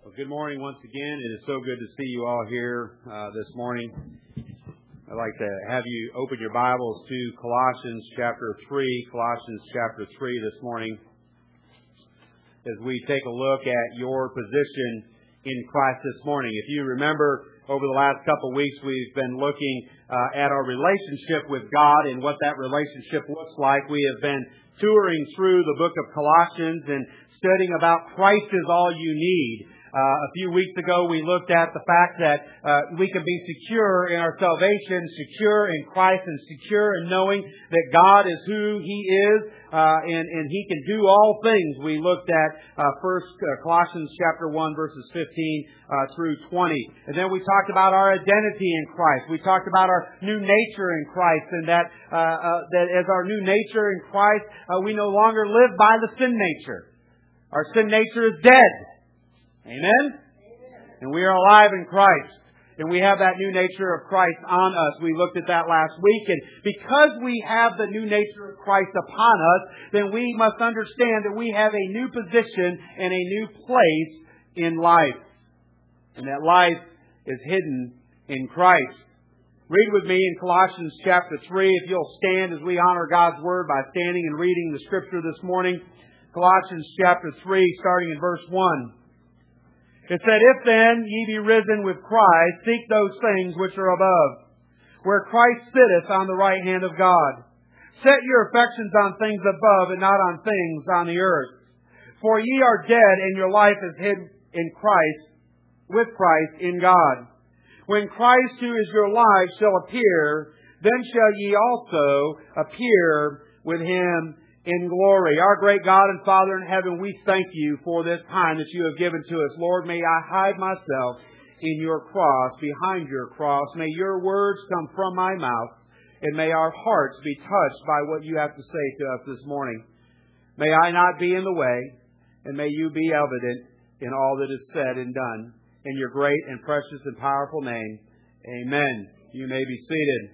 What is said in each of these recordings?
Well, good morning once again. It is so good to see you all here this morning. I'd like to have you open your Bibles to Colossians chapter 3. Colossians chapter 3 this morning, as we take a look at your position in Christ this morning. If you remember, over the last couple of weeks, we've been looking at our relationship with God and what that relationship looks like. We have been touring through the book of Colossians and studying about Christ is all you need. A few weeks ago, we looked at the fact that we can be secure in our salvation, secure in Christ, and secure in knowing that God is who He is, and He can do all things. We looked at Colossians chapter 1, verses 15 through 20. And then we talked about our identity in Christ. We talked about our new nature in Christ, and that as our new nature in Christ, we no longer live by the sin nature. Our sin nature is dead. Amen? And we are alive in Christ. And we have that new nature of Christ on us. We looked at that last week. And because we have the new nature of Christ upon us, then we must understand that we have a new position and a new place in life. And that life is hidden in Christ. Read with me in Colossians chapter 3. If you'll stand as we honor God's Word by standing and reading the Scripture this morning. Colossians chapter 3, starting in verse 1. It said, "If then ye be risen with Christ, seek those things which are above, where Christ sitteth on the right hand of God. Set your affections on things above, and not on things on the earth. For ye are dead, and your life is hid in Christ, with Christ in God. When Christ, who is your life, shall appear, then shall ye also appear with Him in glory." Our great God and Father in heaven, we thank You for this time that You have given to us. Lord, may I hide myself in Your cross, behind Your cross. May Your words come from my mouth, and may our hearts be touched by what You have to say to us this morning. May I not be in the way, and may You be evident in all that is said and done. In Your great and precious and powerful name, amen. You may be seated.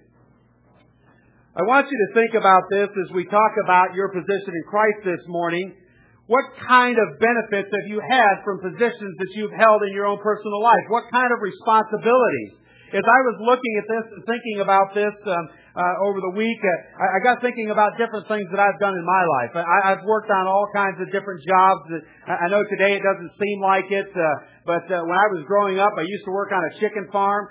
I want you to think about this as we talk about your position in Christ this morning. What kind of benefits have you had from positions that you've held in your own personal life? What kind of responsibilities? As I was looking at this and thinking about this over the week, I got thinking about different things that I've done in my life. I've worked on all kinds of different jobs. I know today it doesn't seem like it, but when I was growing up, I used to work on a chicken farm.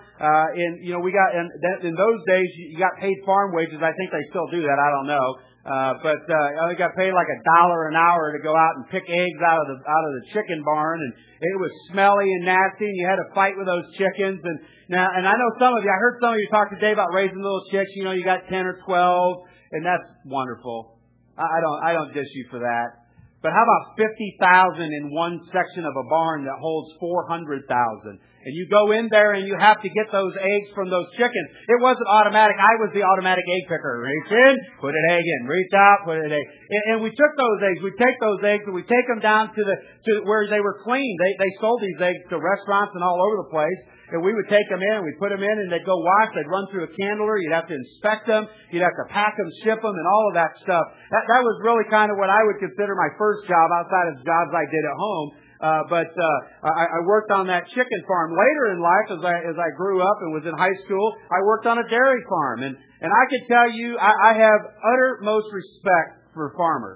In those days, you got paid farm wages. I think they still do that. I don't know. But I got paid like $1 an hour to go out and pick eggs out of the chicken barn, and it was smelly and nasty, and you had to fight with those chickens. And I know some of you, I heard some of you talk today about raising little chicks. You know, you got 10 or 12, and that's wonderful. I don't dish you for that. But how about 50,000 in one section of a barn that holds 400,000? And you go in there and you have to get those eggs from those chickens. It wasn't automatic. I was the automatic egg picker. Reach in, put an egg in. Reach out, put an egg. And we took those eggs. We take those eggs and we take them down to where they were cleaned. They sold these eggs to restaurants and all over the place. And we would take them in, and we'd put them in, and they'd go wash. They'd run through a candler. You'd have to inspect them. You'd have to pack them, ship them, and all of that stuff. That was really kind of what I would consider my first job outside of jobs I did at home. But I worked on that chicken farm. Later in life, as I grew up and was in high school, I worked on a dairy farm. And I can tell you, I have uttermost respect for farmers.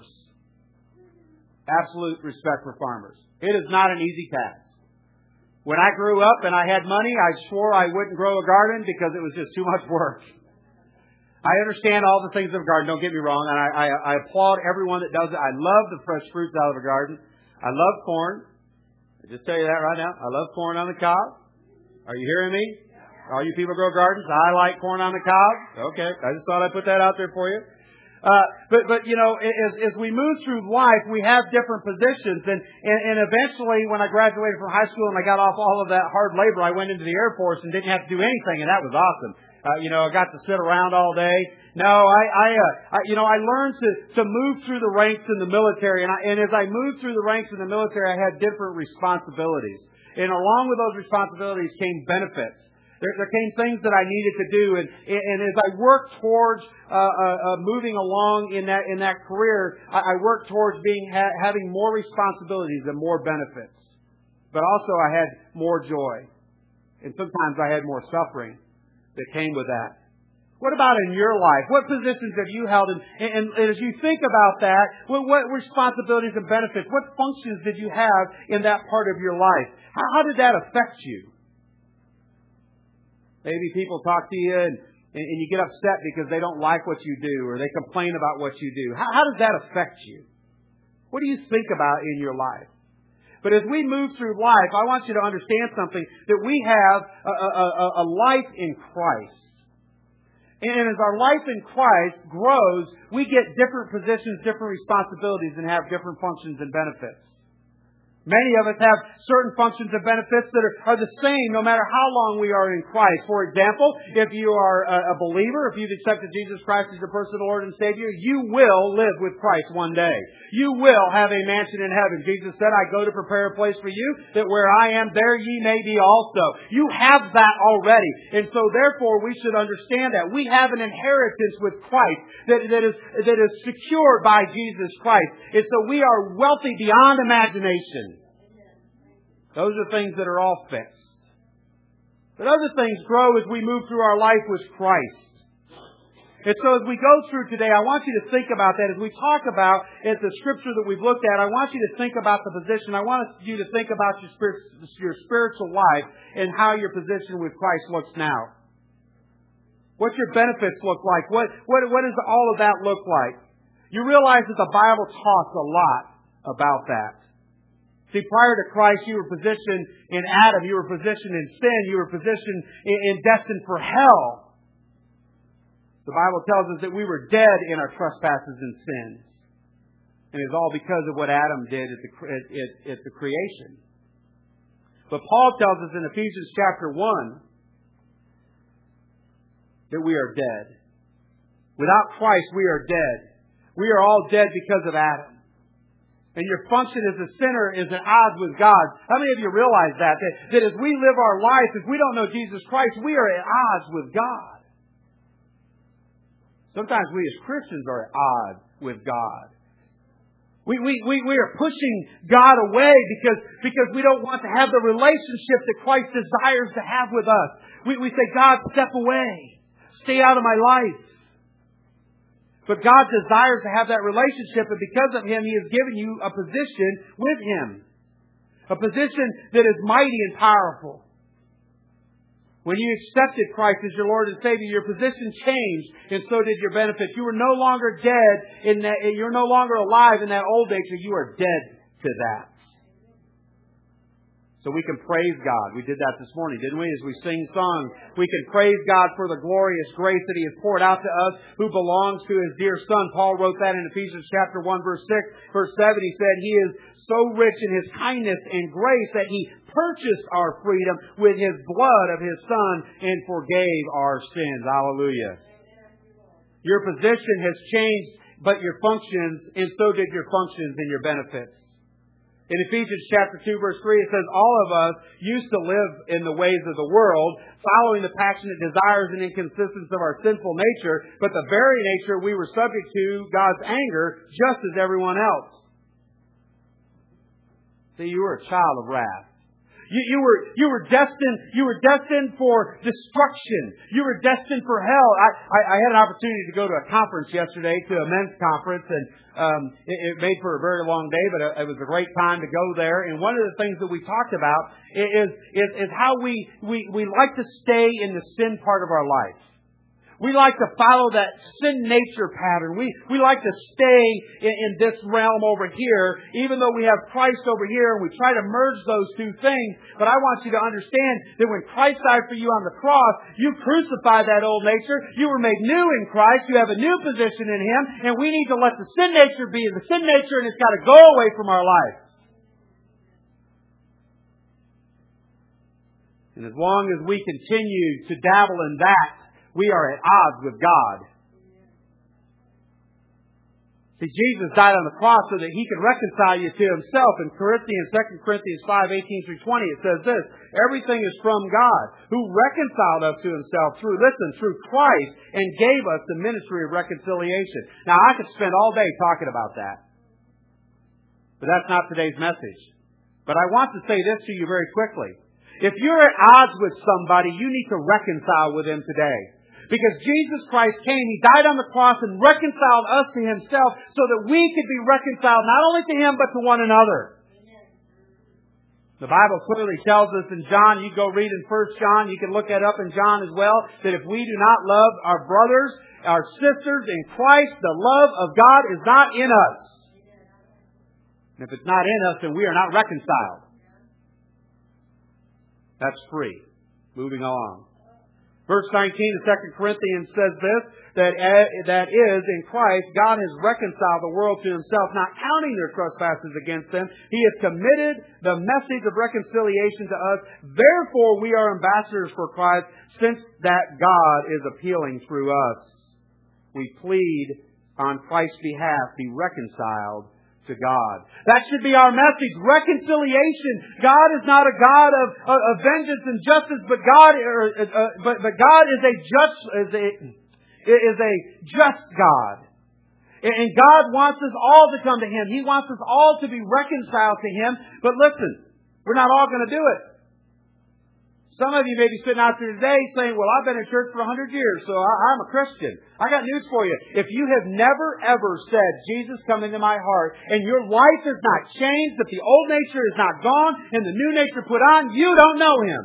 Absolute respect for farmers. It is not an easy task. When I grew up and I had money, I swore I wouldn't grow a garden because it was just too much work. I understand all the things of a garden, don't get me wrong, and I applaud everyone that does it. I love the fresh fruits out of a garden. I love corn. I just tell you that right now. I love corn on the cob. Are you hearing me? All you people grow gardens, I like corn on the cob. Okay, I just thought I'd put that out there for you. But you know, as we move through life, we have different positions, and eventually, when I graduated from high school and I got off all of that hard labor, I went into the Air Force and didn't have to do anything, and that was awesome. I got to sit around all day. No, I learned to move through the ranks in the military, and as I moved through the ranks in the military, I had different responsibilities, and along with those responsibilities came benefits. There came things that I needed to do, and as I worked towards moving along in that career, I worked towards having more responsibilities and more benefits. but also I had more joy. And sometimes I had more suffering that came with that. What about in your life? What positions have you held? And as you think about that, what responsibilities and benefits, what functions did you have in that part of your life? How did that affect you? Maybe people talk to you and you get upset because they don't like what you do or they complain about what you do. How does that affect you? What do you think about in your life? But as we move through life, I want you to understand something, that we have a life in Christ. And as our life in Christ grows, we get different positions, different responsibilities, and have different functions and benefits. Many of us have certain functions and benefits that are the same no matter how long we are in Christ. For example, if you are a believer, if you've accepted Jesus Christ as your personal Lord and Savior, you will live with Christ one day. You will have a mansion in heaven. Jesus said, I go to prepare a place for you, that where I am, there ye may be also. You have that already. And so therefore we should understand that. We have an inheritance with Christ that is secured by Jesus Christ. And so we are wealthy beyond imagination. Those are things that are all fixed. But other things grow as we move through our life with Christ. And so as we go through today, I want you to think about that. As we talk about the scripture that we've looked at, I want you to think about the position. I want you to think about your spiritual life and how your position with Christ looks now. What your benefits look like. What does all of that look like? You realize that the Bible talks a lot about that. See, prior to Christ, you were positioned in Adam. You were positioned in sin. You were positioned in destined for hell. The Bible tells us that we were dead in our trespasses and sins. And it's all because of what Adam did at the creation. But Paul tells us in Ephesians chapter 1 that we are dead. Without Christ, we are dead. We are all dead because of Adam. And your function as a sinner is at odds with God. How many of you realize that as we live our life, if we don't know Jesus Christ, we are at odds with God. Sometimes we as Christians are at odds with God. We are pushing God away because we don't want to have the relationship that Christ desires to have with us. We say, God, step away. Stay out of my life. But God desires to have that relationship, and because of Him, He has given you a position with Him. A position that is mighty and powerful. When you accepted Christ as your Lord and Savior, your position changed, and so did your benefits. You were no longer dead in that. You're no longer alive in that old nature. You are dead to that. So we can praise God. We did that this morning, didn't we? As we sing songs, we can praise God for the glorious grace that He has poured out to us who belongs to His dear Son. Paul wrote that in Ephesians chapter 1, verse 6. Verse 7, he said, He is so rich in His kindness and grace that He purchased our freedom with His blood of His Son and forgave our sins. Hallelujah. Your position has changed, but your functions, and so did your functions and your benefits. In Ephesians chapter 2, verse 3, it says, all of us used to live in the ways of the world, following the passionate desires and inconsistencies of our sinful nature, but the very nature we were subject to God's anger, just as everyone else. See, you were a child of wrath. You were destined for destruction. You were destined for hell. I had an opportunity to go to a conference yesterday, to a men's conference, and it made for a very long day, but it was a great time to go there. And one of the things that we talked about is how we like to stay in the sin part of our life. We like to follow that sin nature pattern. We like to stay in this realm over here, even though we have Christ over here, and we try to merge those two things. But I want you to understand that when Christ died for you on the cross, you crucified that old nature. You were made new in Christ. You have a new position in Him, and we need to let the sin nature be the sin nature, and it's got to go away from our life. And as long as we continue to dabble in that, we are at odds with God. See, Jesus died on the cross so that He could reconcile you to Himself. In 2 Corinthians 5:18 through 20, it says this, everything is from God, who reconciled us to Himself through Christ, and gave us the ministry of reconciliation. Now, I could spend all day talking about that. But that's not today's message. But I want to say this to you very quickly. If you're at odds with somebody, you need to reconcile with them today. Because Jesus Christ came, He died on the cross and reconciled us to Himself so that we could be reconciled not only to Him but to one another. The Bible clearly tells us in John, you go read in 1 John, you can look that up in John as well, that if we do not love our brothers, our sisters in Christ, the love of God is not in us. And if it's not in us, then we are not reconciled. That's free. Moving along. Verse 19 of 2 Corinthians says this, that is, in Christ, God has reconciled the world to Himself, not counting their trespasses against them. He has committed the message of reconciliation to us. Therefore, we are ambassadors for Christ, since that God is appealing through us. We plead on Christ's behalf, be reconciled to God. That should be our message. Reconciliation. God is not a God of vengeance and justice, but God is a just God. And God wants us all to come to Him. He wants us all to be reconciled to Him. But listen, we're not all going to do it. Some of you may be sitting out there today saying, well, I've been in church for 100 years, so I'm a Christian. I got news for you. If you have never, ever said, Jesus, come into my heart, and your life is not changed, that the old nature is not gone, and the new nature put on, you don't know Him.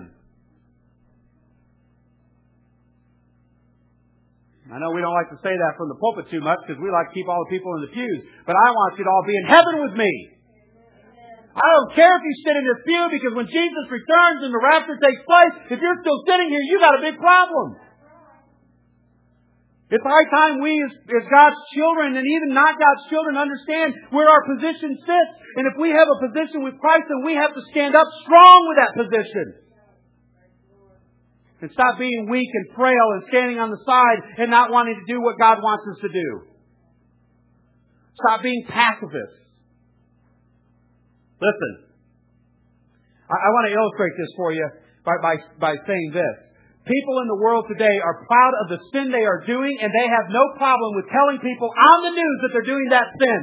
I know we don't like to say that from the pulpit too much because we like to keep all the people in the pews. But I want you to all be in heaven with me. I don't care if you sit in this pew, because when Jesus returns and the rapture takes place, if you're still sitting here, you got a big problem. It's high time we as God's children and even not God's children understand where our position sits. And if we have a position with Christ, then we have to stand up strong with that position. And stop being weak and frail and standing on the side and not wanting to do what God wants us to do. Stop being pacifists. Listen, I want to illustrate this for you by saying this. People in the world today are proud of the sin they are doing, and they have no problem with telling people on the news that they're doing that sin.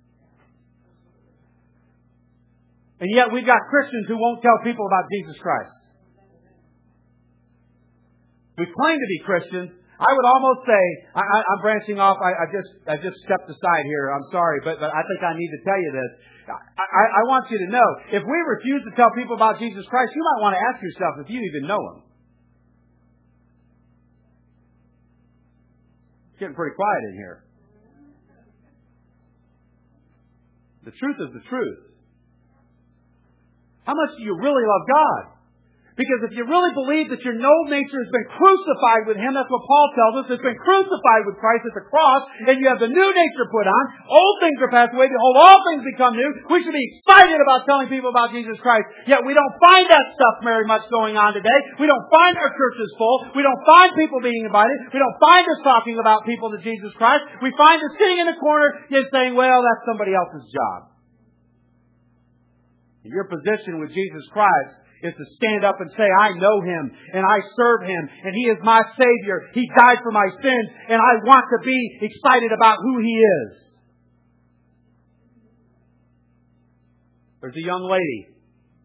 And yet we've got Christians who won't tell people about Jesus Christ. We claim to be Christians. I would almost say, I'm branching off. I just stepped aside here. I'm sorry, but I think I need to tell you this. I want you to know, if we refuse to tell people about Jesus Christ, you might want to ask yourself if you even know Him. It's getting pretty quiet in here. The truth is the truth. How much do you really love God? Because if you really believe that your old nature has been crucified with Him, that's what Paul tells us, it's been crucified with Christ at the cross, and you have the new nature put on, old things are passed away, behold, all things become new, we should be excited about telling people about Jesus Christ. Yet we don't find that stuff very much going on today. We don't find our churches full. We don't find people being invited. We don't find us talking about people to Jesus Christ. We find us sitting in the corner just saying, well, that's somebody else's job. Your position with Jesus Christ is to stand up and say, I know Him, and I serve Him, and He is my Savior. He died for my sins, and I want to be excited about who He is. There's a young lady.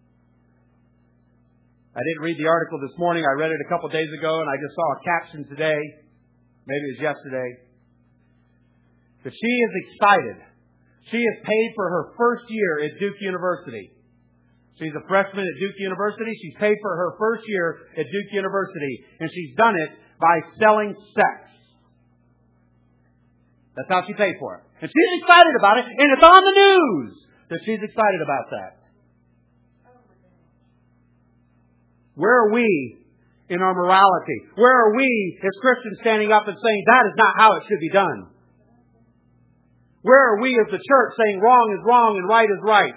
I didn't read the article this morning. I read it a couple days ago, and I just saw a caption today. Maybe it was yesterday. But she is excited. She has paid for her first year at Duke University. She's a freshman at Duke University. She's paid for her first year at Duke University. And she's done it by selling sex. That's how she paid for it. And she's excited about it. And it's on the news that she's excited about that. Where are we in our morality? Where are we as Christians standing up and saying that is not how it should be done? Where are we as the church saying wrong is wrong and right is right?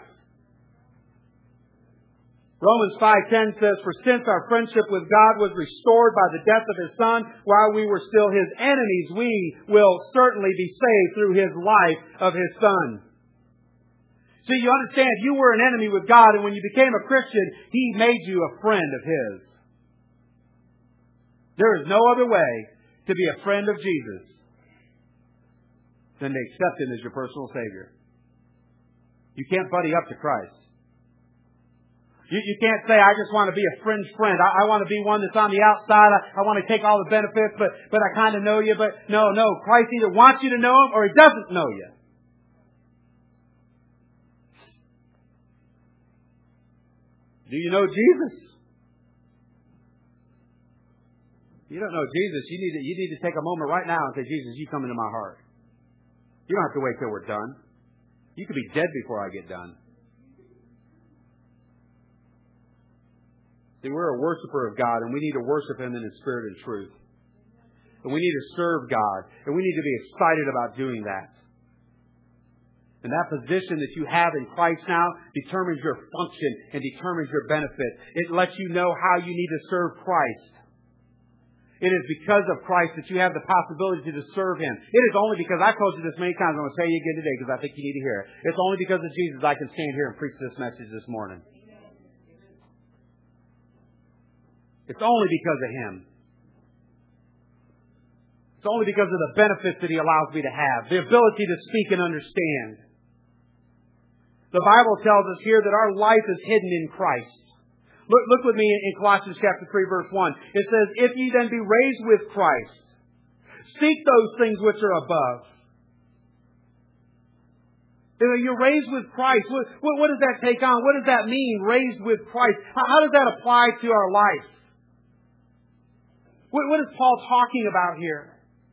Romans 5:10 says, for since our friendship with God was restored by the death of His Son, while we were still His enemies, we will certainly be saved through His life of His Son. See, you understand, you were an enemy with God, and when you became a Christian, He made you a friend of His. There is no other way to be a friend of Jesus than to accept Him as your personal Savior. You can't buddy up to Christ. You can't say, I just want to be a fringe friend. I want to be one that's on the outside. I want to take all the benefits, but I kind of know you. But no. Christ either wants you to know Him or He doesn't know you. Do you know Jesus? You don't know Jesus. You need to take a moment right now and say, Jesus, you come into my heart. You don't have to wait till we're done. You could be dead before I get done. See, we're a worshiper of God, and we need to worship Him in His spirit and truth. And we need to serve God, and we need to be excited about doing that. And that position that you have in Christ now determines your function and determines your benefit. It lets you know how you need to serve Christ. It is because of Christ that you have the possibility to serve Him. It is only because, I've told you this many times, I'm going to tell you again today because I think you need to hear it. It's only because of Jesus I can stand here and preach this message this morning. It's only because of Him. It's only because of the benefits that He allows me to have. The ability to speak and understand. The Bible tells us here that our life is hidden in Christ. Look with me in Colossians chapter 3 verse 1. It says, if ye then be raised with Christ, seek those things which are above. You're raised with Christ. What does that take on? What does that mean, raised with Christ? How does that apply to our life? What is Paul talking about here?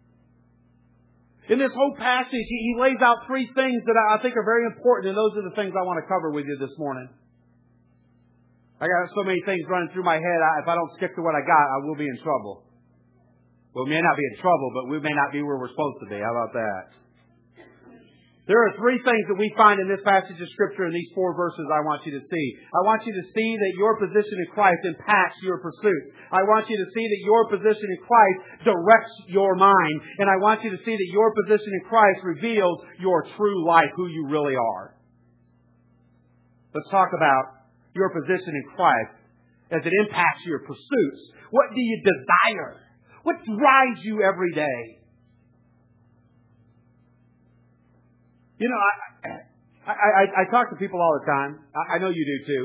In this whole passage, he lays out three things that I think are very important, and those are the things I want to cover with you this morning. I got so many things running through my head. If I don't stick to what I got, I will be in trouble. Well, we may not be in trouble, but we may not be where we're supposed to be. How about that? There are three things that we find in this passage of Scripture in these four verses I want you to see. I want you to see that your position in Christ impacts your pursuits. I want you to see that your position in Christ directs your mind. And I want you to see that your position in Christ reveals your true life, who you really are. Let's talk about your position in Christ as it impacts your pursuits. What do you desire? What drives you every day? You know, I talk to people all the time. I know you do too.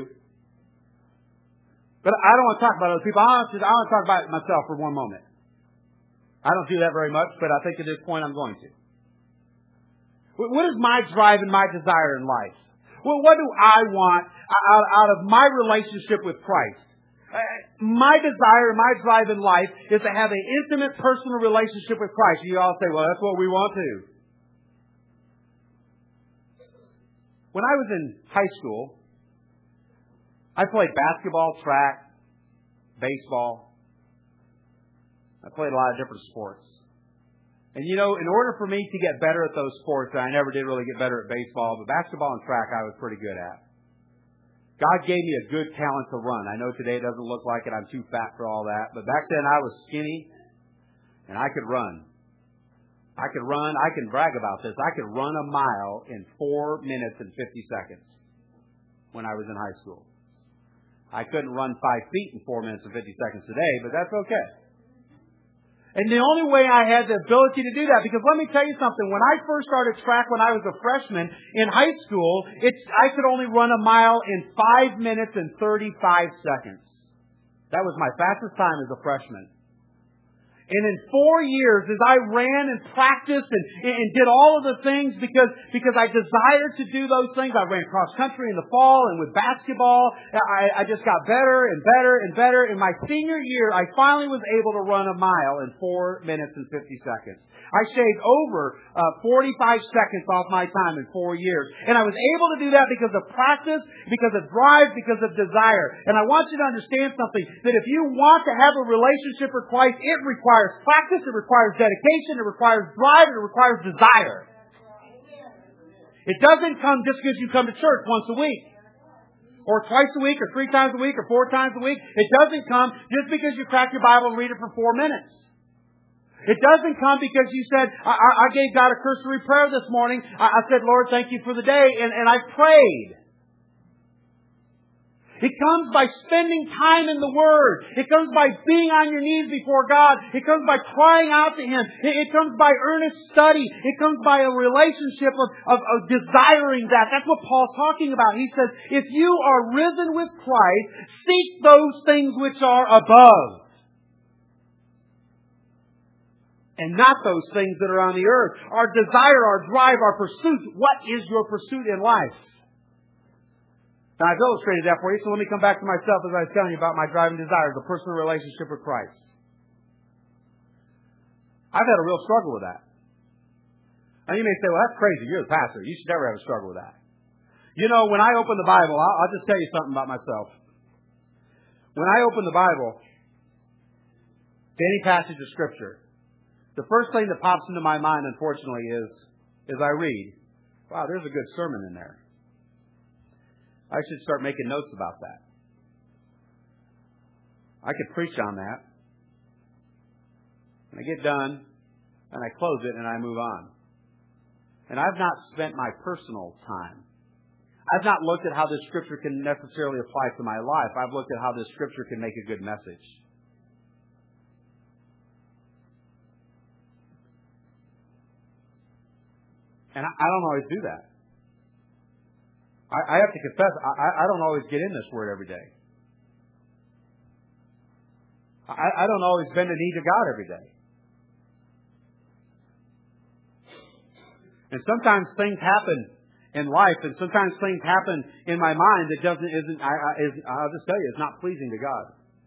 But I don't want to talk about other people. I want to talk about myself for one moment. I don't do that very much, but I think at this point I'm going to. What is my drive and my desire in life? Well, what do I want out of my relationship with Christ? My desire, my drive in life is to have an intimate personal relationship with Christ. You all say, well, that's what we want to. When I was in high school, I played basketball, track, baseball. I played a lot of different sports. And you know, in order for me to get better at those sports, I never did really get better at baseball, but basketball and track I was pretty good at. God gave me a good talent to run. I know today it doesn't look like it. I'm too fat for all that. But back then I was skinny and I could run. I can brag about this. I could run a mile in 4 minutes and 50 seconds when I was in high school. I couldn't run 5 feet in 4 minutes and 50 seconds today, but that's okay. And the only way I had the ability to do that, because let me tell you something, when I first started track when I was a freshman in high school, I could only run a mile in 5 minutes and 35 seconds. That was my fastest time as a freshman. And in 4 years, as I ran and practiced and did all of the things because I desired to do those things, I ran cross country in the fall and with basketball, I just got better and better and better. In my senior year, I finally was able to run a mile in 4 minutes and 50 seconds. I shaved over 45 seconds off my time in 4 years. And I was able to do that because of practice, because of drive, because of desire. And I want you to understand something, that if you want to have a relationship with Christ, it requires practice, it requires dedication, it requires drive, it requires desire. It doesn't come just because you come to church once a week, or twice a week, or 3 times a week, or 4 times a week. It doesn't come just because you crack your Bible and read it for 4 minutes. It doesn't come because you said, I gave God a cursory prayer this morning. I said, Lord, thank you for the day. And I prayed. It comes by spending time in the Word. It comes by being on your knees before God. It comes by crying out to Him. It comes by earnest study. It comes by a relationship of desiring that. That's what Paul's talking about. He says, if you are risen with Christ, seek those things which are above. And not those things that are on the earth. Our desire, our drive, our pursuit. What is your pursuit in life? Now, I've illustrated that for you, so let me come back to myself as I was telling you about my driving desires, a personal relationship with Christ. I've had a real struggle with that. Now, you may say, well, that's crazy. You're the pastor. You should never have a struggle with that. You know, when I open the Bible, I'll just tell you something about myself. When I open the Bible, to any passage of Scripture, the first thing that pops into my mind, unfortunately, is I read, wow, there's a good sermon in there. I should start making notes about that. I could preach on that. And I get done, and I close it, and I move on. And I've not spent my personal time. I've not looked at how this Scripture can necessarily apply to my life. I've looked at how this Scripture can make a good message. And I don't always do that. I have to confess, I don't always get in this Word every day. I don't always bend a knee to God every day. And sometimes things happen in life, and sometimes things happen in my mind that I'll just tell you, it's not pleasing to God.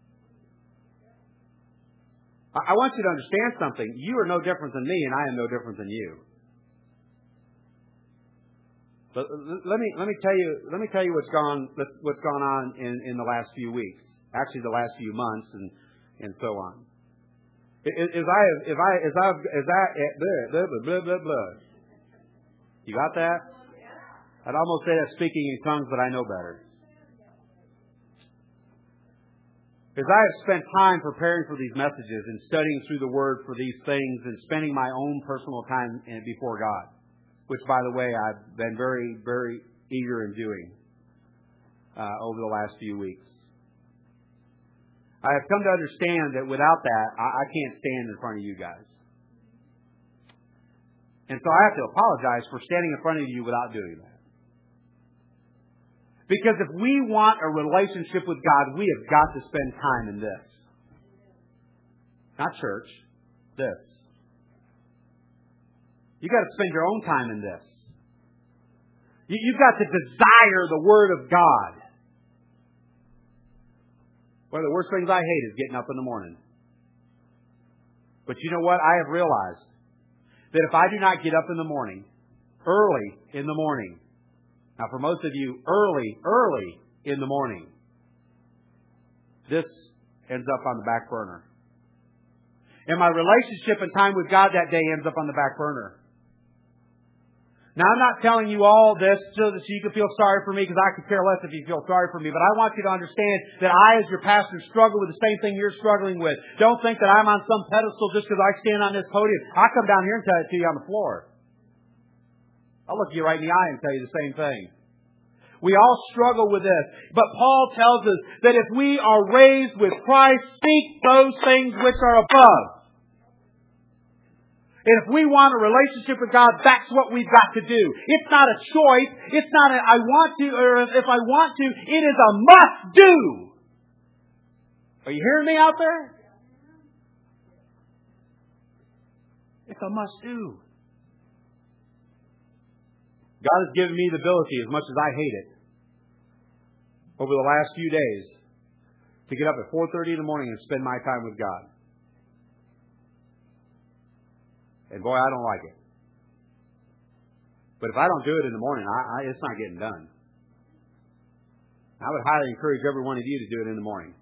I want you to understand something. You are no different than me, and I am no different than you. But let me tell you what's gone on in the last few weeks. Actually, the last few months and so on. You got that? I'd almost say that speaking in tongues, but I know better. As I have spent time preparing for these messages and studying through the Word for these things and spending my own personal time before God, which, by the way, I've been very, very eager in doing over the last few weeks. I have come to understand that without that, I can't stand in front of you guys. And so I have to apologize for standing in front of you without doing that. Because if we want a relationship with God, we have got to spend time in this. Not church, this. You've got to spend your own time in this. You've got to desire the Word of God. One of the worst things I hate is getting up in the morning. But you know what? I have realized that if I do not get up in the morning, early in the morning, now for most of you, early in the morning, this ends up on the back burner. And my relationship and time with God that day ends up on the back burner. Now, I'm not telling you all this so that you can feel sorry for me, because I could care less if you feel sorry for me. But I want you to understand that I, as your pastor, struggle with the same thing you're struggling with. Don't think that I'm on some pedestal just because I stand on this podium. I come down here and tell it to you on the floor. I'll look you right in the eye and tell you the same thing. We all struggle with this. But Paul tells us that if we are raised with Christ, seek those things which are above. And if we want a relationship with God, that's what we've got to do. It's not a choice. It's not a I want to, or if I want to. It is a must do. Are you hearing me out there? It's a must do. God has given me the ability, as much as I hate it, over the last few days, to get up at 4:30 in the morning and spend my time with God. And boy, I don't like it. But if I don't do it in the morning, it's not getting done. I would highly encourage every one of you to do it in the morning.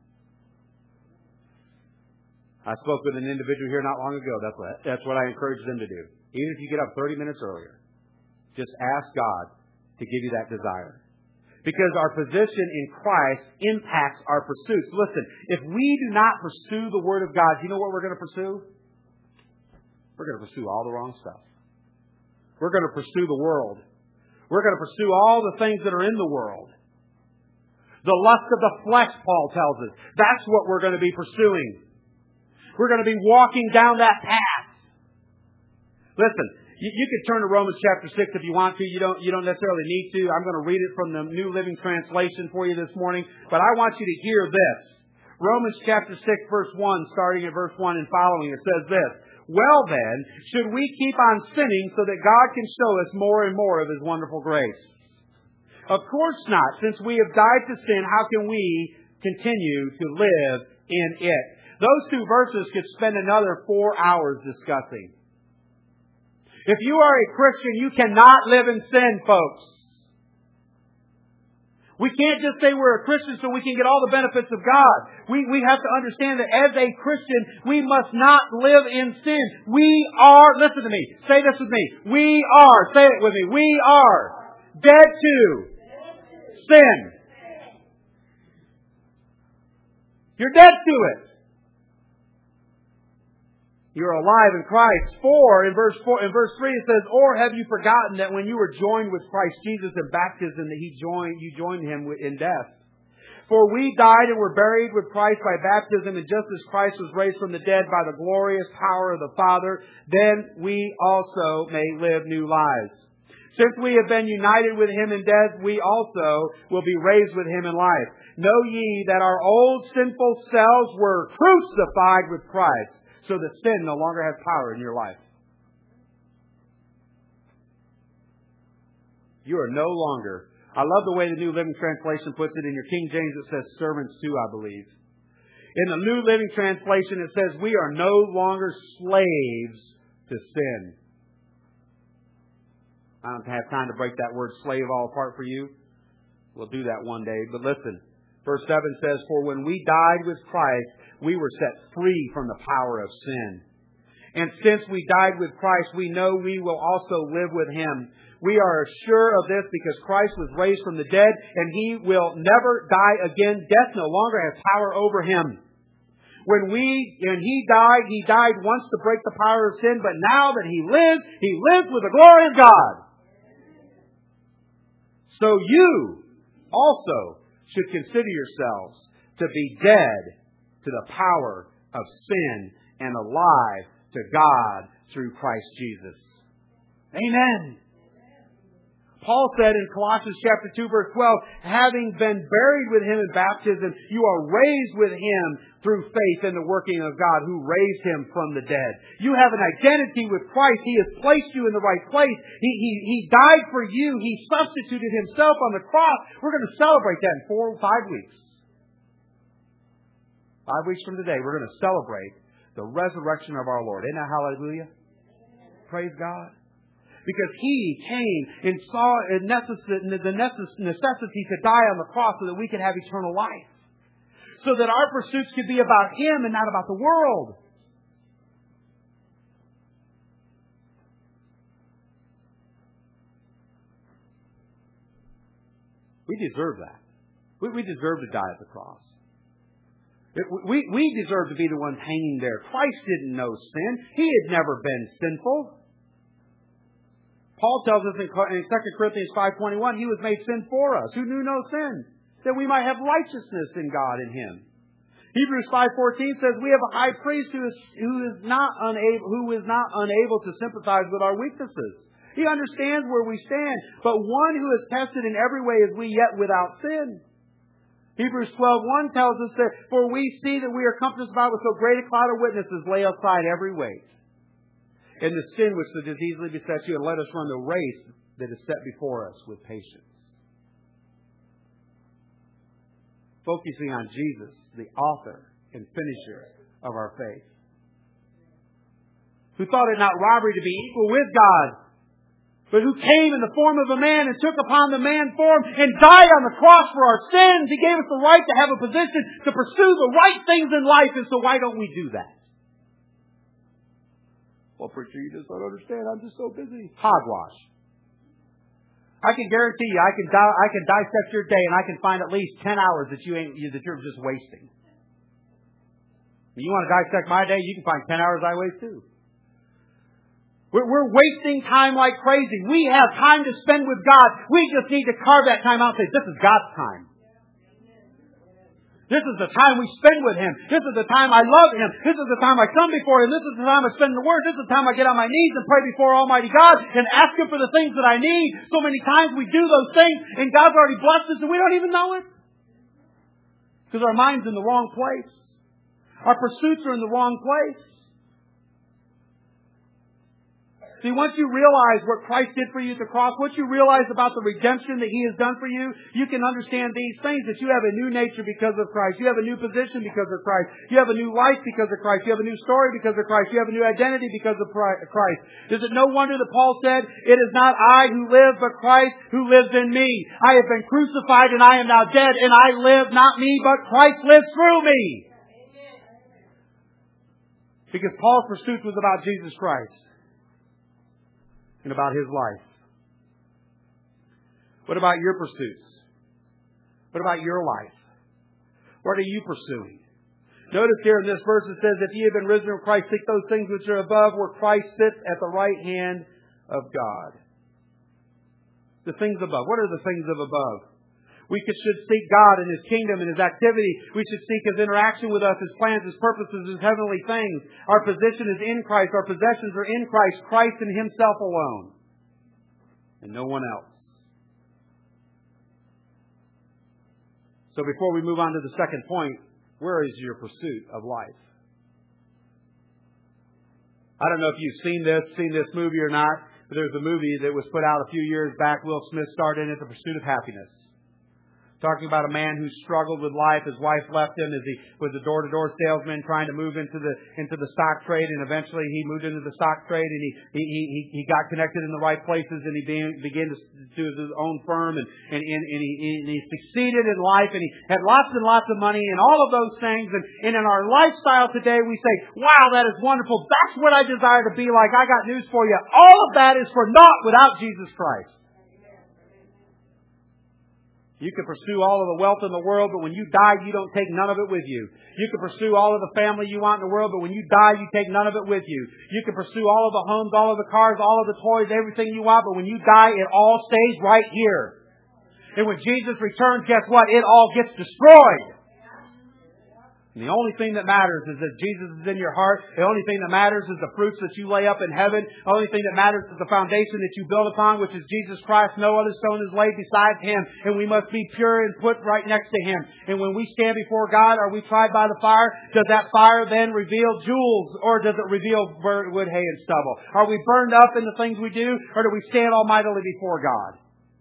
I spoke with an individual here not long ago. That's what I encourage them to do. Even if you get up 30 minutes earlier, just ask God to give you that desire. Because our position in Christ impacts our pursuits. Listen, if we do not pursue the Word of God, do you know what we're going to pursue? We're going to pursue all the wrong stuff. We're going to pursue the world. We're going to pursue all the things that are in the world. The lust of the flesh, Paul tells us. That's what we're going to be pursuing. We're going to be walking down that path. Listen, you could turn to Romans chapter 6 if you want to. You don't necessarily need to. I'm going to read it from the New Living Translation for you this morning. But I want you to hear this. Romans chapter 6 verse 1, starting at verse 1 and following, it says this. Well then, should we keep on sinning so that God can show us more and more of His wonderful grace? Of course not. Since we have died to sin, how can we continue to live in it? Those two verses could spend another 4 hours discussing. If you are a Christian, you cannot live in sin, folks. We can't just say we're a Christian so we can get all the benefits of God. We have to understand that as a Christian, we must not live in sin. We are, listen to me, say this with me. We are, say it with me, we are dead to sin. You're dead to it. You're alive in Christ. In verse 3 it says, or have you forgotten that when you were joined with Christ Jesus in baptism, that you joined Him in death? For we died and were buried with Christ by baptism, and just as Christ was raised from the dead by the glorious power of the Father, then we also may live new lives. Since we have been united with Him in death, we also will be raised with Him in life. Know ye that our old sinful selves were crucified with Christ, so that sin no longer has power in your life. You are no longer... I love the way the New Living Translation puts it. In your King James it says servants too, I believe. In the New Living Translation it says we are no longer slaves to sin. I don't have time to break that word slave all apart for you. We'll do that one day. But listen, verse 7 says, for when we died with Christ, we were set free from the power of sin. And since we died with Christ, we know we will also live with Him. We are sure of this because Christ was raised from the dead, and He will never die again. Death no longer has power over Him. When He died once to break the power of sin, but now that He lives with the glory of God. So you also should consider yourselves to be dead to the power of sin and alive to God through Christ Jesus. Amen. Paul said in Colossians chapter 2 verse 12, having been buried with Him in baptism, you are raised with Him through faith in the working of God who raised Him from the dead. You have an identity with Christ. He has placed you in the right place. He died for you. He substituted Himself on the cross. We're going to celebrate that in 4 or 5 weeks. 5 weeks from today, we're going to celebrate the resurrection of our Lord. Isn't that hallelujah? Praise God. Because He came and saw the necessity to die on the cross so that we could have eternal life. So that our pursuits could be about Him and not about the world. We deserve that. We deserve to die at the cross. We deserve to be the ones hanging there. Christ didn't know sin. He had never been sinful. Paul tells us in 2 Corinthians 5:21, He was made sin for us, who knew no sin, that we might have righteousness in God in Him. Hebrews 5:14 says, we have a high priest who is not unable to sympathize with our weaknesses. He understands where we stand, but one who is tested in every way is we yet without sin. Hebrews 12:1 tells us that, for we see that we are compassed about with so great a cloud of witnesses, lay aside every weight and the sin which does easily beset you, and let us run the race that is set before us with patience. Focusing on Jesus, the author and finisher of our faith. Who thought it not robbery to be equal with God, but who came in the form of a man and took upon the man form and died on the cross for our sins. He gave us the right to have a position to pursue the right things in life, and so why don't we do that? Well, preacher, you just don't understand. I'm just so busy. Hogwash. I can guarantee you, I can dissect your day, and I can find at least 10 hours that you're just wasting. If you want to dissect my day, you can find 10 hours I waste too. We're wasting time like crazy. We have time to spend with God. We just need to carve that time out and say, this is God's time. This is the time we spend with Him. This is the time I love Him. This is the time I come before Him. This is the time I spend in the Word. This is the time I get on my knees and pray before Almighty God and ask Him for the things that I need. So many times we do those things and God's already blessed us and we don't even know it. Because our mind's in the wrong place. Our pursuits are in the wrong place. See, once you realize what Christ did for you at the cross, once you realize about the redemption that He has done for you, you can understand these things, that you have a new nature because of Christ. You have a new position because of Christ. You have a new life because of Christ. You have a new story because of Christ. You have a new identity because of Christ. Is it no wonder that Paul said, "It is not I who live, but Christ who lives in me. I have been crucified and I am now dead, and I live, not me, but Christ lives through me." Because Paul's pursuit was about Jesus Christ and about His life. What about your pursuits? What about your life? What are you pursuing? Notice here in this verse it says, "If ye have been risen with Christ, seek those things which are above, where Christ sits at the right hand of God." The things above. What are the things of above? We should seek God and His kingdom and His activity. We should seek His interaction with us, His plans, His purposes, His heavenly things. Our position is in Christ. Our possessions are in Christ. Christ and Himself alone. And no one else. So before we move on to the second point, where is your pursuit of life? I don't know if you've seen this movie or not, but there's a movie that was put out a few years back. Will Smith starred in it, The Pursuit of Happiness. Talking about a man who struggled with life. His wife left him as he was a door-to-door salesman trying to move into the stock trade, and eventually he moved into the stock trade and he got connected in the right places, and he began to do his own firm, and he succeeded in life, and he had lots and lots of money and all of those things. And in our lifestyle today we say, "Wow, that is wonderful. That's what I desire to be like." I got news for you. All of that is for naught without Jesus Christ. You can pursue all of the wealth in the world, but when you die, you don't take none of it with you. You can pursue all of the family you want in the world, but when you die, you take none of it with you. You can pursue all of the homes, all of the cars, all of the toys, everything you want, but when you die, it all stays right here. And when Jesus returns, guess what? It all gets destroyed. And the only thing that matters is that Jesus is in your heart. The only thing that matters is the fruits that you lay up in heaven. The only thing that matters is the foundation that you build upon, which is Jesus Christ. No other stone is laid beside Him. And we must be pure and put right next to Him. And when we stand before God, are we tried by the fire? Does that fire then reveal jewels, or does it reveal wood, hay, and stubble? Are we burned up in the things we do, or do we stand almightily before God?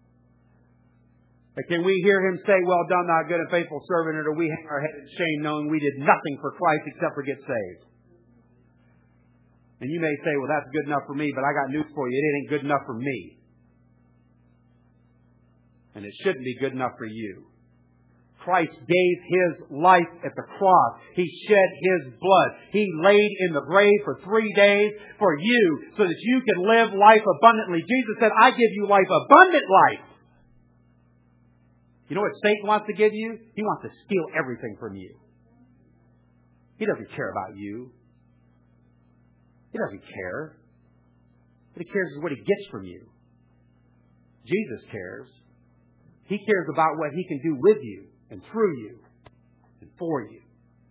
Can we hear Him say, "Well done, thou good and faithful servant," or do we hang our head in shame knowing we did nothing for Christ except for get saved? And you may say, "Well, that's good enough for me," but I got news for you. It ain't good enough for me. And it shouldn't be good enough for you. Christ gave His life at the cross. He shed His blood. He laid in the grave for 3 days for you so that you can live life abundantly. Jesus said, "I give you life, abundant life." You know what Satan wants to give you? He wants to steal everything from you. He doesn't care about you. He doesn't care. What he cares is what he gets from you. Jesus cares. He cares about what He can do with you and through you and for you.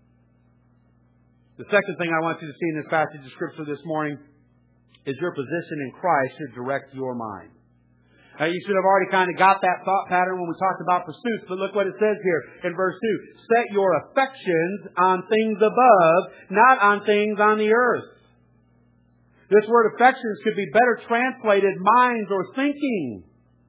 The second thing I want you to see in this passage of Scripture this morning is your position in Christ should direct your mind. You should have already kind of got that thought pattern when we talked about pursuits, but look what it says here in verse 2. "Set your affections on things above, not on things on the earth." This word affections could be better translated minds or thinking.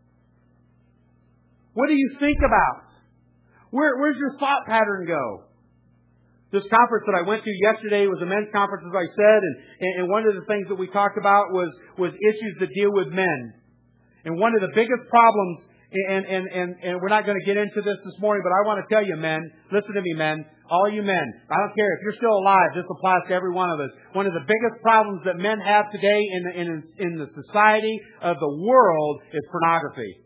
What do you think about? Where's your thought pattern go? This conference that I went to yesterday was a men's conference, as I said, and one of the things that we talked about was issues that deal with men. And one of the biggest problems, and we're not going to get into this morning, but I want to tell you, men, listen to me, men, all you men, I don't care if you're still alive, this applies to every one of us. One of the biggest problems that men have today in the society of the world is pornography.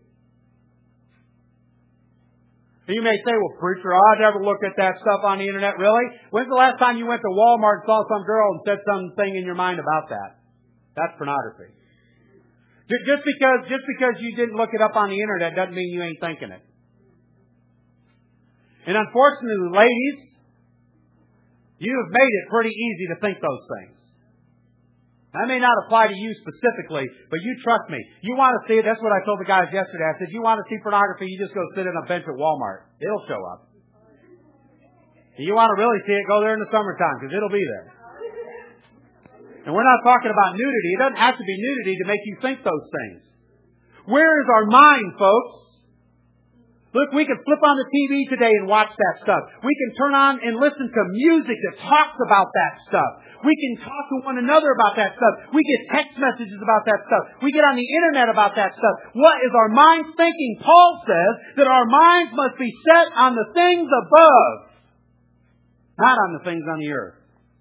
And you may say, "Well, preacher, I never looked at that stuff on the internet." Really? When's the last time you went to Walmart and saw some girl and said something in your mind about that? That's pornography. Just because you didn't look it up on the internet doesn't mean you ain't thinking it. And unfortunately, ladies, you have made it pretty easy to think those things. That may not apply to you specifically, but you trust me. You want to see it. That's what I told the guys yesterday. I said, you want to see pornography, you just go sit in a bench at Walmart. It'll show up. And you want to really see it, go there in the summertime, because it'll be there. And we're not talking about nudity. It doesn't have to be nudity to make you think those things. Where is our mind, folks? Look, we can flip on the TV today and watch that stuff. We can turn on and listen to music that talks about that stuff. We can talk to one another about that stuff. We get text messages about that stuff. We get on the internet about that stuff. What is our mind thinking? Paul says that our minds must be set on the things above, not on the things on the earth.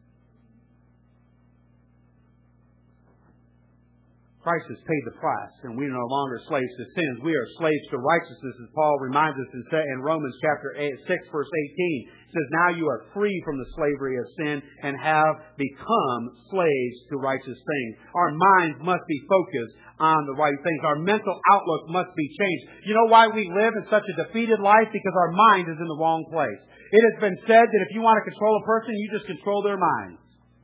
Christ has paid the price, and we are no longer slaves to sins. We are slaves to righteousness, as Paul reminds us in Romans chapter 6, verse 18. It says, now you are free from the slavery of sin and have become slaves to righteous things. Our minds must be focused on the right things. Our mental outlook must be changed. You know why we live in such a defeated life? Because our mind is in the wrong place. It has been said that if you want to control a person, you just control their minds.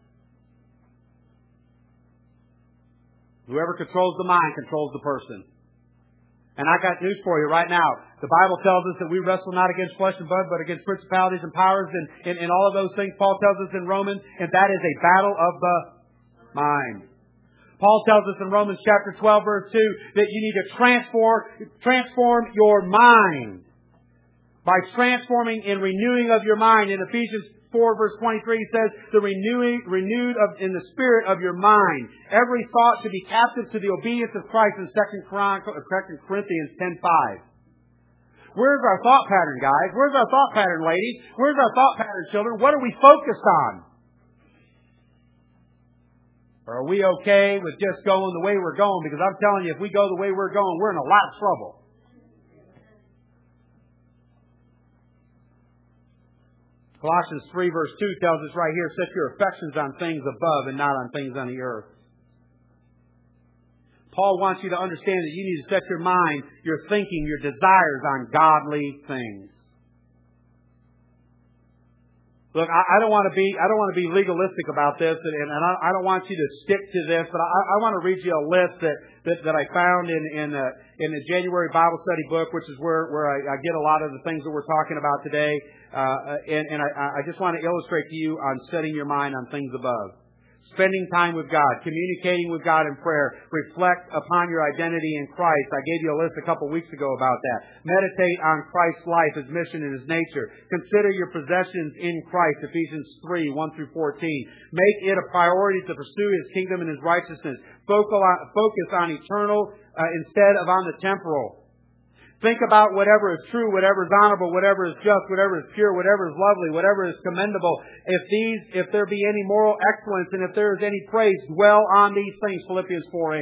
Whoever controls the mind controls the person. And I got news for you right now. The Bible tells us that we wrestle not against flesh and blood, but against principalities and powers and all of those things. Paul tells us in Romans, and that is a battle of the mind. Paul tells us in Romans chapter 12, verse 2, that you need to transform your mind by transforming and renewing of your mind. In Ephesians 4 verse 23 says, the renewed in the spirit of your mind. Every thought should be captive to the obedience of Christ in 2 Corinthians 10:5. Where's our thought pattern, guys? Where's our thought pattern, ladies? Where's our thought pattern, children? What are we focused on? Or are we okay with just going the way we're going? Because I'm telling you, if we go the way we're going, we're in a lot of trouble. Colossians 3 verse 2 tells us right here, set your affections on things above and not on things on the earth. Paul wants you to understand that you need to set your mind, your thinking, your desires on godly things. Look, I don't want to be legalistic about this, and I don't want you to stick to this, but I want to read you a list that I found in the January Bible study book, which is where I get a lot of the things that we're talking about today. And I just want to illustrate to you on setting your mind on things above. Spending time with God, communicating with God in prayer, reflect upon your identity in Christ. I gave you a list a couple weeks ago about that. Meditate on Christ's life, His mission, and His nature. Consider your possessions in Christ, Ephesians 3, 1 through 14. Make it a priority to pursue His kingdom and His righteousness. Focus on eternal instead of on the temporal. Think about whatever is true, whatever is honorable, whatever is just, whatever is pure, whatever is lovely, whatever is commendable. If there be any moral excellence and if there is any praise, dwell on these things. Philippians 4:8.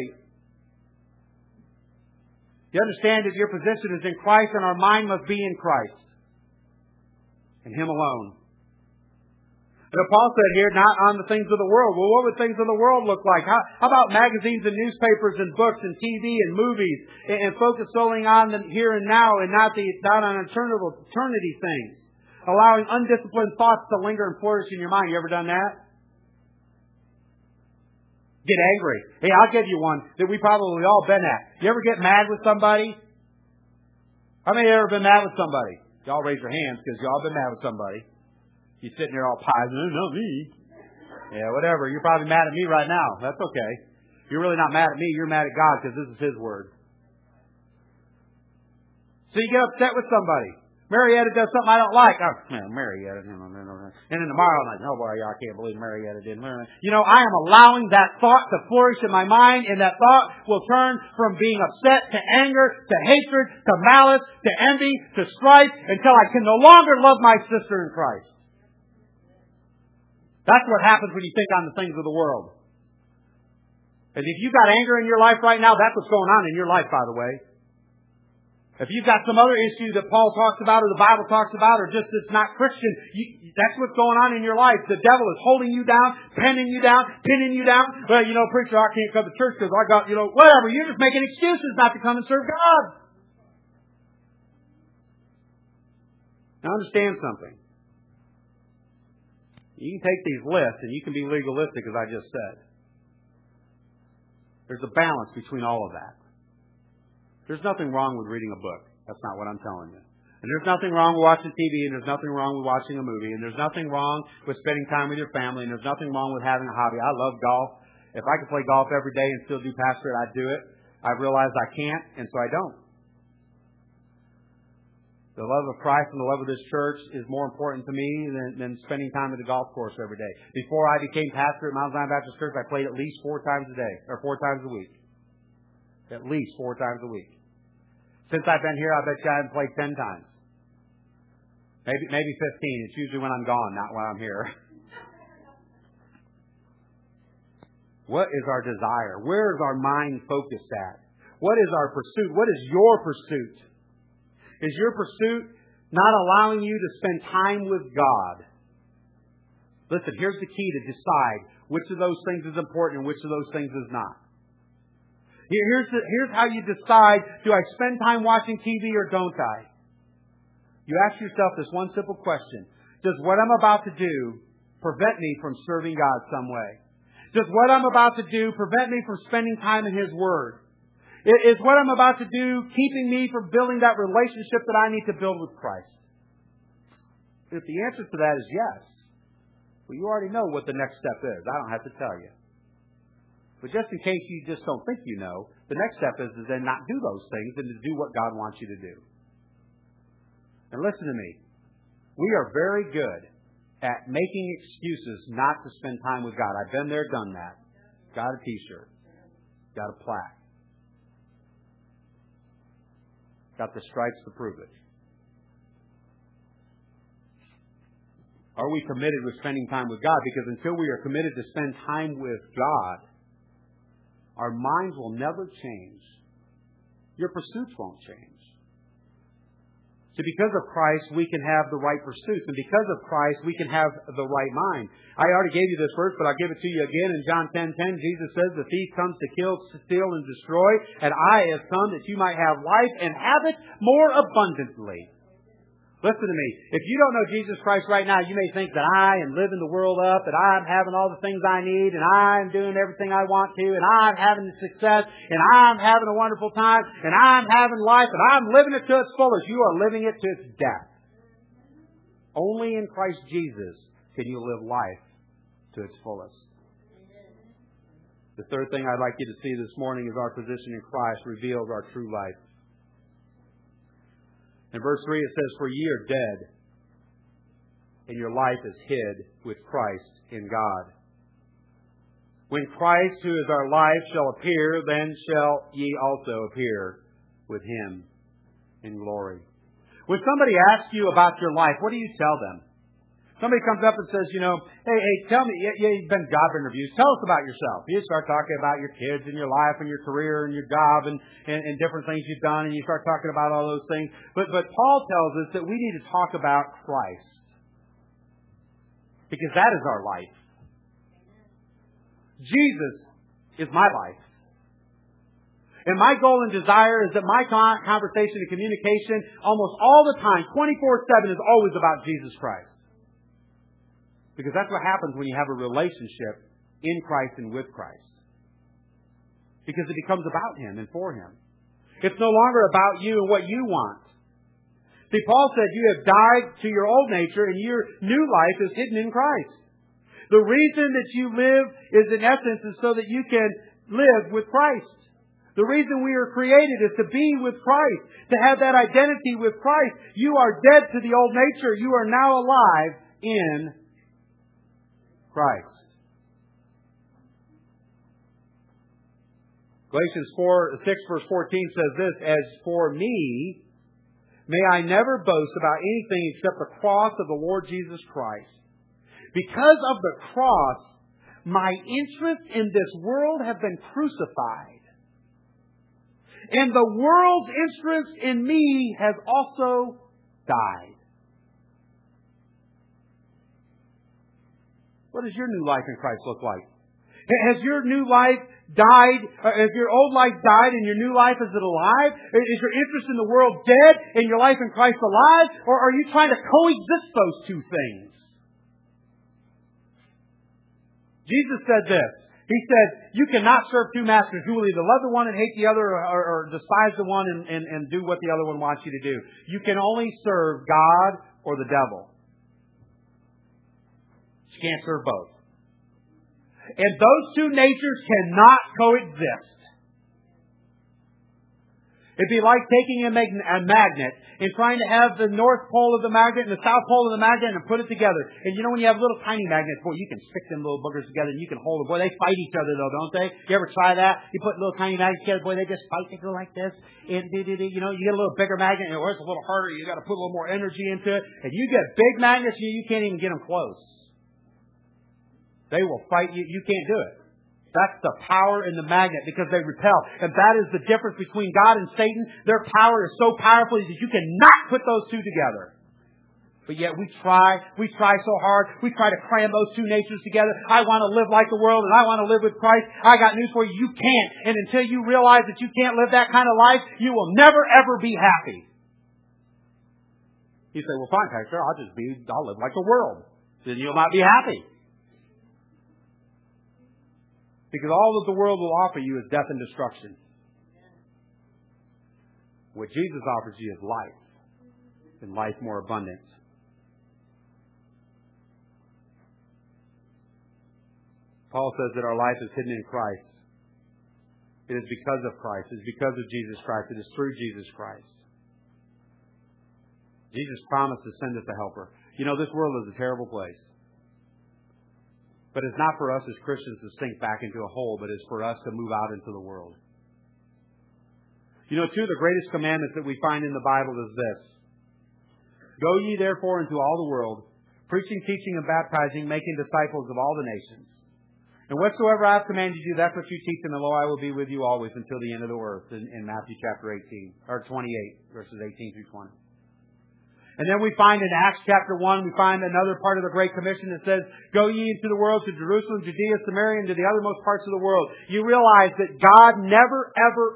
You understand that your position is in Christ and our mind must be in Christ and Him alone. And Paul said here, not on the things of the world. Well, what would things of the world look like? How about magazines and newspapers and books and TV and movies and focus solely on the here and now and not on eternity things? Allowing undisciplined thoughts to linger and flourish in your mind. You ever done that? Get angry. Hey, I'll give you one that we probably all been at. You ever get mad with somebody? How many have ever been mad with somebody? Y'all raise your hands because y'all been mad with somebody. You're sitting there all pious. Not me. Yeah, whatever. You're probably mad at me right now. That's okay. You're really not mad at me. You're mad at God because this is His Word. So you get upset with somebody. Marietta does something I don't like. Oh, man, Marietta. And then tomorrow I'm like, oh boy, I can't believe Marietta didn't learn it. You know, I am allowing that thought to flourish in my mind, and that thought will turn from being upset to anger, to hatred, to malice, to envy, to strife, until I can no longer love my sister in Christ. That's what happens when you think on the things of the world. And if you've got anger in your life right now, that's what's going on in your life, by the way. If you've got some other issue that Paul talks about or the Bible talks about or just it's not Christian, that's what's going on in your life. The devil is holding you down, pinning you down. Well, preacher, I can't come to church because I got, whatever. You're just making excuses not to come and serve God. Now understand something. You can take these lists and you can be legalistic, as I just said. There's a balance between all of that. There's nothing wrong with reading a book. That's not what I'm telling you. And there's nothing wrong with watching TV, and there's nothing wrong with watching a movie, and there's nothing wrong with spending time with your family, and there's nothing wrong with having a hobby. I love golf. If I could play golf every day and still do pastorate, I'd do it. I've realized I can't, and so I don't. The love of Christ and the love of this church is more important to me than spending time at the golf course every day. Before I became pastor at Mount Zion Baptist Church, I played at least 4 times a day, or 4 times a week. At least 4 times a week. Since I've been here, I bet you I haven't played 10 times. Maybe 15. It's usually when I'm gone, not when I'm here. What is our desire? Where is our mind focused at? What is our pursuit? What is your pursuit? Is your pursuit not allowing you to spend time with God? Listen, here's the key to decide which of those things is important and which of those things is not. Here's how you decide, do I spend time watching TV or don't I? You ask yourself this one simple question. Does what I'm about to do prevent me from serving God some way? Does what I'm about to do prevent me from spending time in His Word? Is what I'm about to do keeping me from building that relationship that I need to build with Christ? If the answer to that is yes, well, you already know what the next step is. I don't have to tell you. But just in case you just don't think you know, the next step is to then not do those things and to do what God wants you to do. And listen to me. We are very good at making excuses not to spend time with God. I've been there, done that. Got a t-shirt. Got a plaque. Got the stripes to prove it. Are we committed with spending time with God? Because until we are committed to spend time with God, our minds will never change. Your pursuits won't change. So because of Christ, we can have the right pursuits. And because of Christ, we can have the right mind. I already gave you this verse, but I'll give it to you again. In John 10:10, Jesus says, the thief comes to kill, steal, and destroy. And I have come that you might have life and have it more abundantly. Listen to me. If you don't know Jesus Christ right now, you may think that I am living the world up, that I'm having all the things I need, and I'm doing everything I want to, and I'm having success, and I'm having a wonderful time, and I'm having life, and I'm living it to its fullest. You are living it to its death. Only in Christ Jesus can you live life to its fullest. The third thing I'd like you to see this morning is our position in Christ reveals our true life. In verse 3 it says, for ye are dead, and your life is hid with Christ in God. When Christ, who is our life, shall appear, then shall ye also appear with Him in glory. When somebody asks you about your life, what do you tell them? Somebody comes up and says, hey, tell me, you've been job interviews. Tell us about yourself. You start talking about your kids and your life and your career and your job and different things you've done, and you start talking about all those things. But Paul tells us that we need to talk about Christ. Because that is our life. Jesus is my life. And my goal and desire is that my conversation and communication almost all the time, 24/7, is always about Jesus Christ. Because that's what happens when you have a relationship in Christ and with Christ. Because it becomes about Him and for Him. It's no longer about you and what you want. See, Paul said you have died to your old nature and your new life is hidden in Christ. The reason that you live is in essence is so that you can live with Christ. The reason we are created is to be with Christ, to have that identity with Christ. You are dead to the old nature. You are now alive in Christ. Galatians 6 verse 14 says this, as for me, may I never boast about anything except the cross of the Lord Jesus Christ. Because of the cross, my interests in this world have been crucified. And the world's interest in me has also died. What does your new life in Christ look like? Has your new life died? Has your old life died and your new life, is it alive? Is your interest in the world dead and your life in Christ alive? Or are you trying to coexist those two things? Jesus said this. He said, you cannot serve two masters. You will either love the one and hate the other, or despise the one and do what the other one wants you to do. You can only serve God or the devil. You can't serve both. And those two natures cannot coexist. It'd be like taking a magnet and trying to have the north pole of the magnet and the south pole of the magnet and put it together. And you know when you have little tiny magnets, boy, you can stick them little boogers together and you can hold them. Boy, they fight each other though, don't they? You ever try that? You put little tiny magnets together, boy, they just fight. They go like this. And you know, you get a little bigger magnet, and it's a little harder. You got to put a little more energy into it. And you get big magnets, you can't even get them close. They will fight you. You can't do it. That's the power in the magnet because they repel. And that is the difference between God and Satan. Their power is so powerful that you cannot put those two together. But yet we try so hard. We try to cram those two natures together. I want to live like the world and I want to live with Christ. I got news for you. You can't. And until you realize that you can't live that kind of life, you will never ever be happy. You say, well, fine, Pastor, I'll live like the world. Then you'll not be happy. Because all that the world will offer you is death and destruction. What Jesus offers you is life, and life more abundant. Paul says that our life is hidden in Christ. It is because of Christ. It is because of Jesus Christ. It is through Jesus Christ. Jesus promised to send us a helper. You know, this world is a terrible place. But it's not for us as Christians to sink back into a hole, but it's for us to move out into the world. You know, two of the greatest commandments that we find in the Bible is this. Go ye therefore into all the world, preaching, teaching, and baptizing, making disciples of all the nations. And whatsoever I have commanded you, that's what you teach, and lo, I will be with you always until the end of the earth, in Matthew chapter 18, or 28, verses 18 through 20. And then we find in Acts chapter 1, we find another part of the Great Commission that says, go ye into the world, to Jerusalem, Judea, Samaria, and to the uttermost parts of the world. You realize that God never,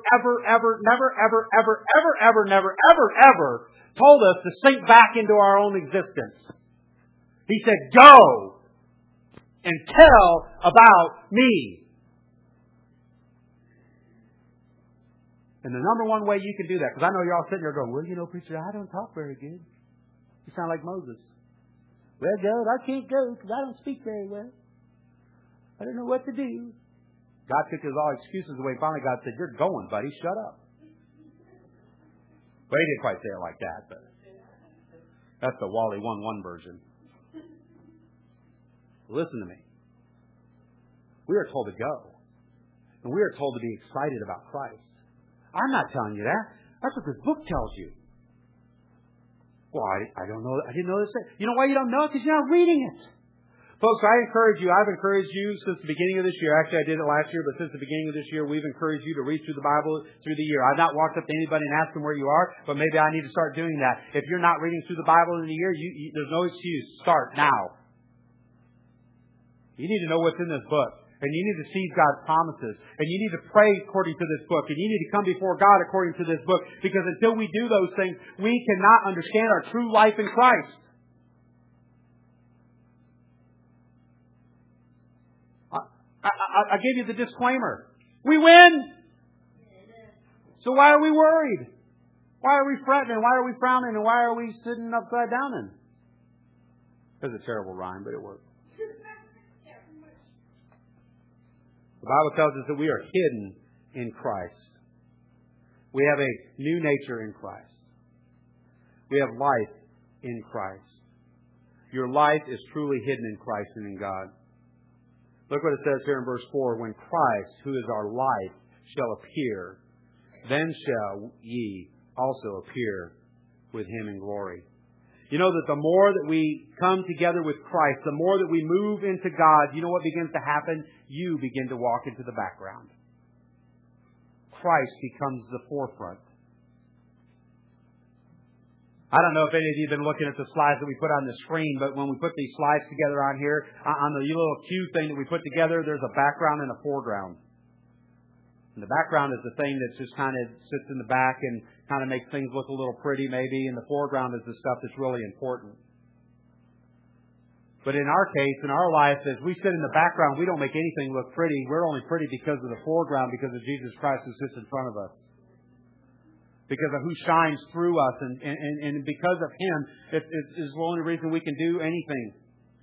ever told us to sink back into our own existence. He said, go and tell about me. And the number one way you can do that, because I know you're all sitting there going, well, you know, preacher, I don't talk very good. You sound like Moses. Well, God, I can't go because I don't speak very well. I don't know what to do. God took his all excuses away. Finally, God said, you're going, buddy. Shut up. Well, he didn't quite say it like that, but that's the Wally 1-1 version. Listen to me. We are told to go. And we are told to be excited about Christ. I'm not telling you that. That's what this book tells you. Well, I don't know. I didn't know this. You know why you don't know it? Because you're not reading it. Folks, I've encouraged you since the beginning of this year. Actually, I did it last year, but since the beginning of this year, we've encouraged you to read through the Bible through the year. I've not walked up to anybody and asked them where you are, but maybe I need to start doing that. If you're not reading through the Bible in the year, there's no excuse. Start now. You need to know what's in this book. And you need to seize God's promises. And you need to pray according to this book. And you need to come before God according to this book. Because until we do those things, we cannot understand our true life in Christ. I gave you the disclaimer. We win! So why are we worried? Why are we fretting? And why are we frowning? And why are we sitting upside down? That's a terrible rhyme, but it worked. The Bible tells us that we are hidden in Christ. We have a new nature in Christ. We have life in Christ. Your life is truly hidden in Christ and in God. Look what it says here in verse 4. When Christ, who is our life, shall appear, then shall ye also appear with Him in glory. You know that the more that we come together with Christ, the more that we move into God, you know what begins to happen? You begin to walk into the background. Christ becomes the forefront. I don't know if any of you have been looking at the slides that we put on the screen, but when we put these slides together on here, on the little cue thing that we put together, there's a background and a foreground. And the background is the thing that just kind of sits in the back and kind of makes things look a little pretty maybe, and the foreground is the stuff that's really important. But in our case, in our life, as we sit in the background, we don't make anything look pretty. We're only pretty because of the foreground, because of Jesus Christ who sits in front of us. Because of who shines through us, and because of Him, it is the only reason we can do anything.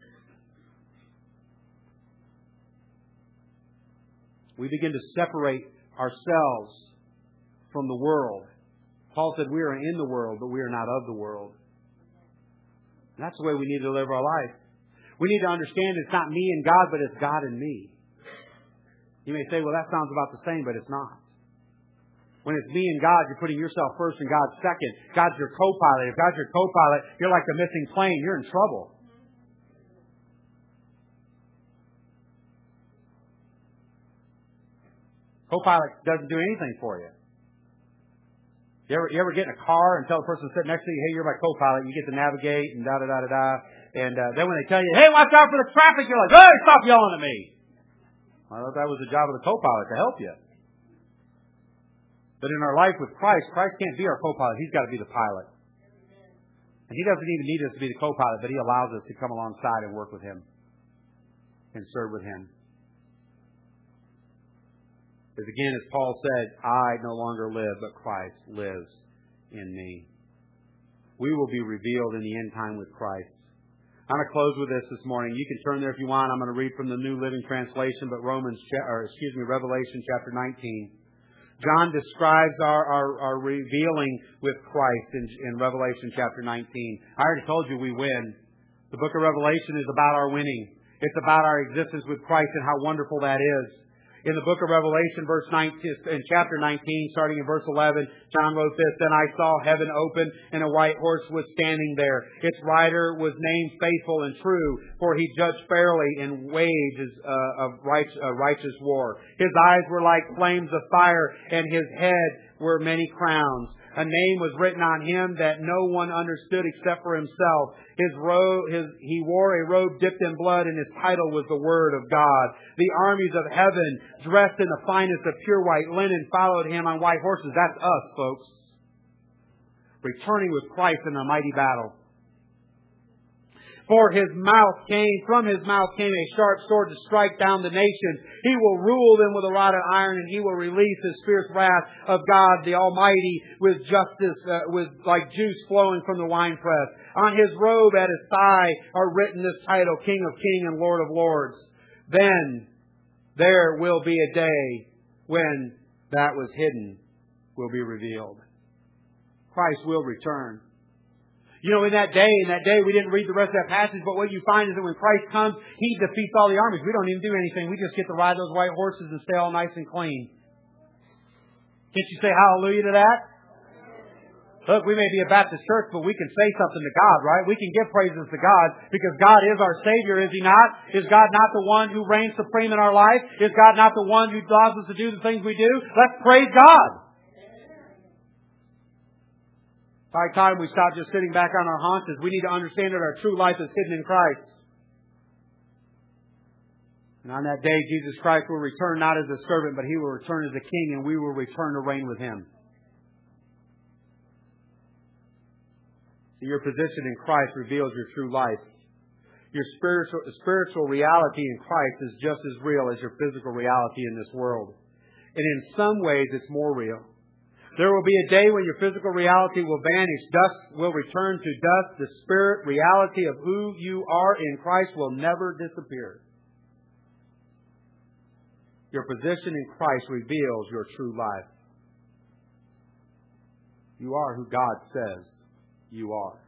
We begin to separate ourselves from the world. Paul said we are in the world, but we are not of the world. And that's the way we need to live our life. We need to understand it's not me and God, but it's God and me. You may say, well, that sounds about the same, but it's not. When it's me and God, you're putting yourself first and God second. God's your co-pilot. If God's your co-pilot, you're like the missing plane. You're in trouble. Co-pilot doesn't do anything for you. You ever get in a car and tell the person sitting next to you, hey, you're my co-pilot. You get to navigate and da-da-da-da-da. And then when they tell you, hey, watch out for the traffic, you're like, hey, stop yelling at me. I thought that was the job of the co-pilot, to help you. But in our life with Christ, Christ can't be our co-pilot. He's got to be the pilot. And He doesn't even need us to be the co-pilot, but He allows us to come alongside and work with Him and serve with Him. Because again, as Paul said, I no longer live, but Christ lives in me. We will be revealed in the end time with Christ. I'm going to close with this morning. You can turn there if you want. I'm going to read from the New Living Translation, but Revelation chapter 19. John describes our revealing with Christ in Revelation chapter 19. I already told you we win. The book of Revelation is about our winning. It's about our existence with Christ and how wonderful that is. In the book of Revelation, in chapter 19, starting in verse 11, John wrote this, Then I saw heaven open, and a white horse was standing there. Its rider was named Faithful and True, for he judged fairly and wages of righteous war. His eyes were like flames of fire, and his head were many crowns. A name was written on him that no one understood except for himself. He wore a robe dipped in blood, and his title was the Word of God. The armies of heaven, dressed in the finest of pure white linen, followed him on white horses. That's us, folks. Returning with Christ in a mighty battle. From his mouth came a sharp sword to strike down the nations. He will rule them with a rod of iron, and He will release His fierce wrath of God the Almighty with justice, with like juice flowing from the winepress. On His robe at His thigh are written this title, King of Kings and Lord of Lords. Then there will be a day when that was hidden will be revealed. Christ will return. You know, in that day, we didn't read the rest of that passage, but what you find is that when Christ comes, He defeats all the armies. We don't even do anything. We just get to ride those white horses and stay all nice and clean. Can't you say hallelujah to that? Look, we may be a Baptist church, but we can say something to God, right? We can give praises to God because God is our Savior, is He not? Is God not the one who reigns supreme in our life? Is God not the one who allows us to do the things we do? Let's praise God. It's high time we stop just sitting back on our haunches. We need to understand that our true life is hidden in Christ. And on that day, Jesus Christ will return not as a servant, but He will return as a king, and we will return to reign with Him. So your position in Christ reveals your true life. Your spiritual reality in Christ is just as real as your physical reality in this world. And in some ways, it's more real. There will be a day when your physical reality will vanish. Dust will return to dust. The spirit reality of who you are in Christ will never disappear. Your position in Christ reveals your true life. You are who God says you are.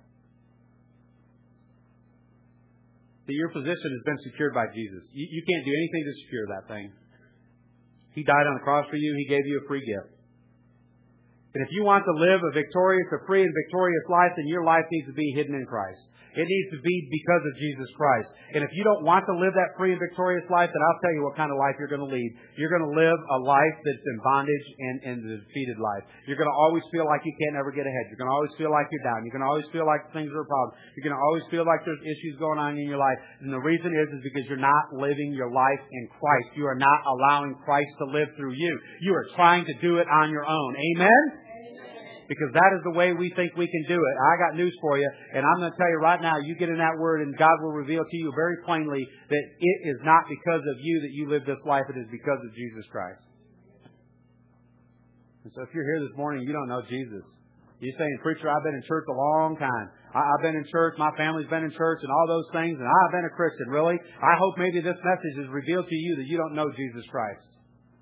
See, your position has been secured by Jesus. You can't do anything to secure that thing. He died on the cross for you. He gave you a free gift. And if you want to live a free and victorious life, then your life needs to be hidden in Christ. It needs to be because of Jesus Christ. And if you don't want to live that free and victorious life, then I'll tell you what kind of life you're going to lead. You're going to live a life that's in bondage and a defeated life. You're going to always feel like you can't ever get ahead. You're going to always feel like you're down. You're going to always feel like things are a problem. You're going to always feel like there's issues going on in your life. And the reason is because you're not living your life in Christ. You are not allowing Christ to live through you. You are trying to do it on your own. Amen? Because that is the way we think we can do it. I got news for you, and I'm going to tell you right now, you get in that Word and God will reveal to you very plainly that it is not because of you that you live this life, it is because of Jesus Christ. And so if you're here this morning and you don't know Jesus, you're saying, "Preacher, I've been in church a long time. I've been in church, my family's been in church, and all those things, and I've been a Christian." Really? I hope maybe this message has revealed to you that you don't know Jesus Christ.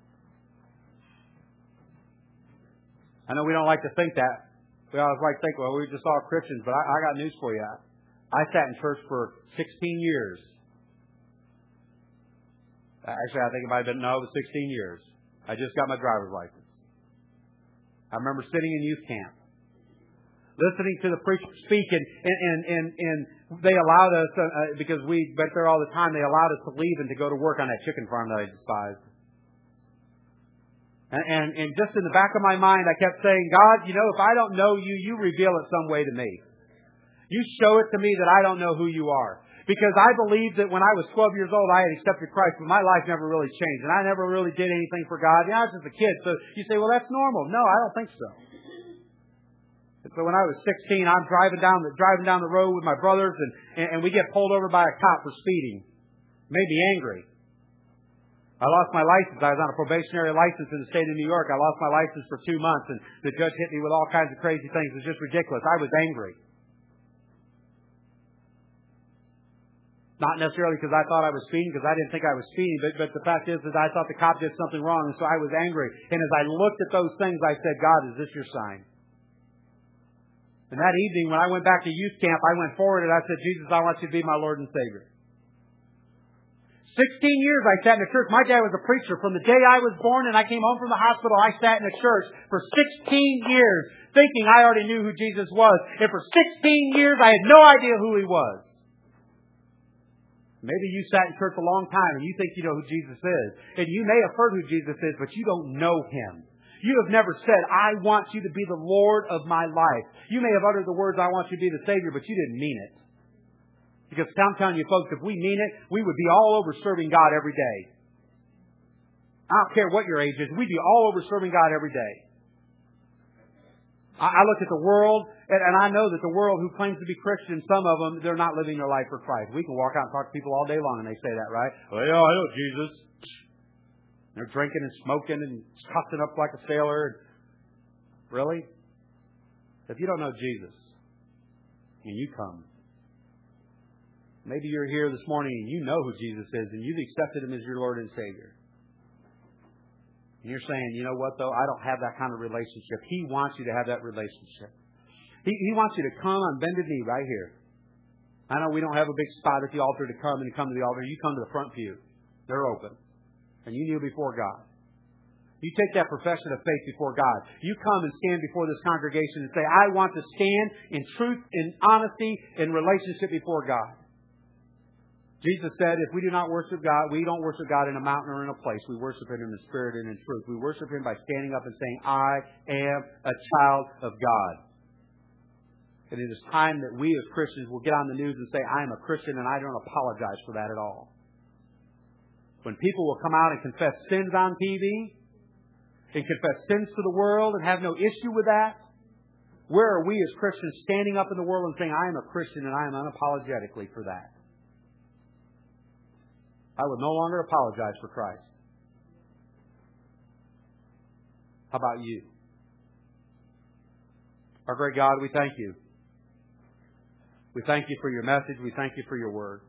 I know we don't like to think that. We always like to think, well, we're just all Christians, but I got news for you. I sat in church for 16 years. Actually, I think it might have been, it was 16 years. I just got my driver's license. I remember sitting in youth camp, listening to the preacher speak, and they allowed us, because we went there all the time, they allowed us to leave and to go to work on that chicken farm that I despised. And just in the back of my mind, I kept saying, "God, if I don't know you, you reveal it some way to me. You show it to me that I don't know who you are." Because I believed that when I was 12 years old, I had accepted Christ, but my life never really changed. And I never really did anything for God. I was just a kid. So you say, well, that's normal. No, I don't think so. And so when I was 16, I'm driving down the road with my brothers, and we get pulled over by a cop for speeding. Made me angry. I lost my license. I was on a probationary license in the state of New York. I lost my license for 2 months, and the judge hit me with all kinds of crazy things. It was just ridiculous. I was angry. Not necessarily because I thought I was speeding, because I didn't think I was speeding, but the fact is that I thought the cop did something wrong, and so I was angry. And as I looked at those things, I said, "God, is this your sign?" And that evening, when I went back to youth camp, I went forward and I said, "Jesus, I want you to be my Lord and Savior." 16 years I sat in a church. My dad was a preacher. From the day I was born and I came home from the hospital, I sat in a church for 16 years thinking I already knew who Jesus was. And for 16 years I had no idea who He was. Maybe you sat in church a long time and you think you know who Jesus is. And you may have heard who Jesus is, but you don't know Him. You have never said, "I want you to be the Lord of my life." You may have uttered the words, "I want you to be the Savior," but you didn't mean it. Because I'm telling you folks, if we mean it, we would be all over serving God every day. I don't care what your age is. We'd be all over serving God every day. I look at the world, and I know that the world who claims to be Christian, some of them, they're not living their life for Christ. We can walk out and talk to people all day long, and they say that, right? "Well, yeah, I know Jesus." They're drinking and smoking and cussing up like a sailor. Really? If you don't know Jesus, and you come, maybe you're here this morning and you know who Jesus is and you've accepted Him as your Lord and Savior. And you're saying, "You know what, though? I don't have that kind of relationship." He wants you to have that relationship. He wants you to come on bended knee right here. I know we don't have a big spot at the altar to come and come to the altar. You come to the front pew. They're open. And you kneel before God. You take that profession of faith before God. You come and stand before this congregation and say, "I want to stand in truth, in honesty, in relationship before God." Jesus said, if we do not worship God, we don't worship God in a mountain or in a place. We worship Him in the Spirit and in truth. We worship Him by standing up and saying, "I am a child of God." And it is time that we as Christians will get on the news and say, "I am a Christian," and I don't apologize for that at all. When people will come out and confess sins on TV and confess sins to the world and have no issue with that, where are we as Christians standing up in the world and saying, "I am a Christian and I am unapologetically for that"? I would no longer apologize for Christ. How about you? Our great God, we thank You. We thank You for Your message. We thank You for Your word.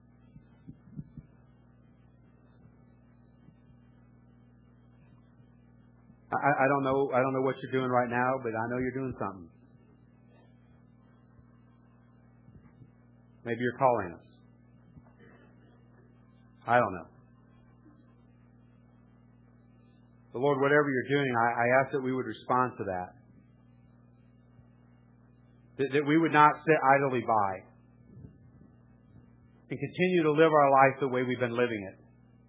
I don't know what you're doing right now, but I know you're doing something. Maybe you're calling us. I don't know. But Lord, whatever you're doing, I ask that we would respond to that. That we would not sit idly by and continue to live our life the way we've been living it.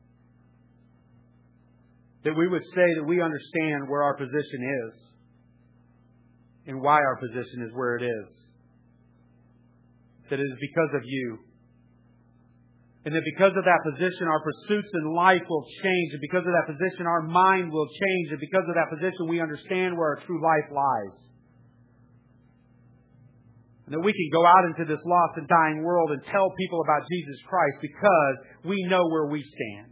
That we would say that we understand where our position is and why our position is where it is. That it is because of you. And that because of that position, our pursuits in life will change. And because of that position, our mind will change. And because of that position, we understand where our true life lies. And that we can go out into this lost and dying world and tell people about Jesus Christ because we know where we stand.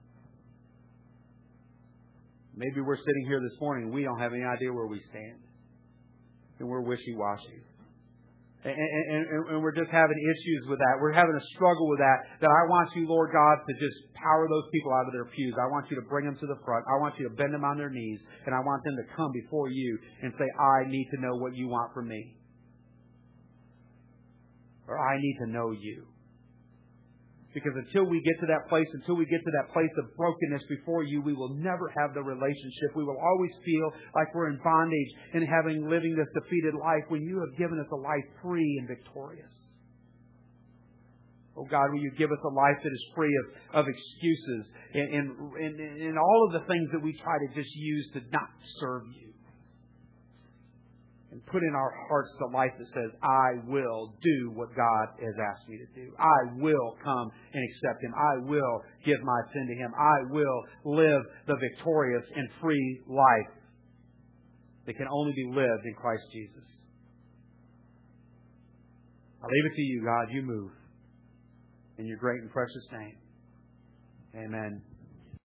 Maybe we're sitting here this morning and we don't have any idea where we stand. And we're wishy-washy. And we're just having issues with that. We're having a struggle with that. That I want you, Lord God, to just power those people out of their pews. I want you to bring them to the front. I want you to bend them on their knees. And I want them to come before you and say, I need to know what you want from me. Or I need to know you. Because until we get to that place of brokenness before you, we will never have the relationship. We will always feel like we're in bondage and living this defeated life when you have given us a life free and victorious. Oh God, will you give us a life that is free of excuses and all of the things that we try to just use to not serve you. And put in our hearts the life that says, I will do what God has asked me to do. I will come and accept Him. I will give my sin to Him. I will live the victorious and free life that can only be lived in Christ Jesus. I leave it to you, God. You move. In your great and precious name. Amen.